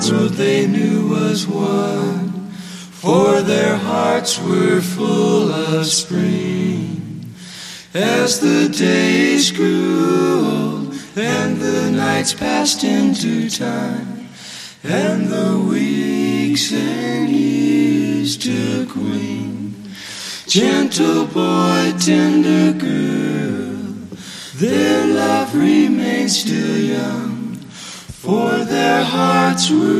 what they knew was one, for their hearts were full of spring. As the days grew old and the nights passed into time, and the weeks and years took wing, gentle boy, tender girl, their love remained still young, for their hearts were